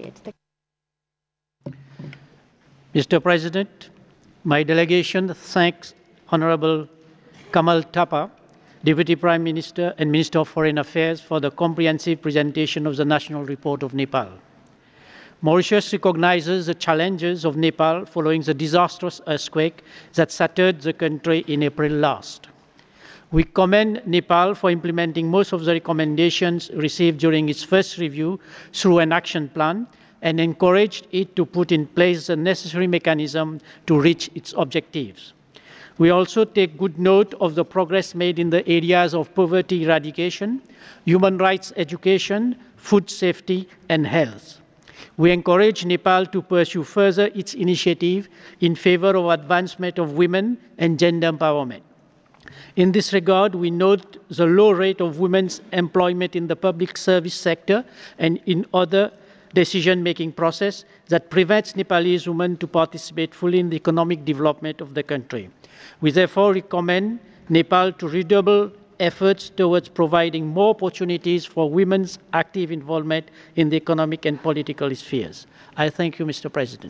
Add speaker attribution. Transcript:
Speaker 1: period.
Speaker 2: Mr. President, my delegation thanks Honorable Kamal Thapa, Deputy Prime Minister and Minister of Foreign Affairs, for the comprehensive presentation of the National Report of Nepal. Mauritius recognizes the challenges of Nepal following the disastrous earthquake that shattered the country in April last. We commend Nepal for implementing most of the recommendations received during its first review through an action plan and encouraged it to put in place the necessary mechanism to reach its objectives. We also take good note of the progress made in the areas of poverty eradication, human rights education, food safety, and health. We encourage Nepal to pursue further its initiative in favor of advancement of women and gender empowerment. In this regard, we note the low rate of women's employment in the public service sector and in other decision-making process that prevents Nepalese women to participate fully in the economic development of the country. We therefore recommend Nepal to redouble efforts towards providing more opportunities for women's active involvement in the economic and political spheres. I thank you, Mr. President.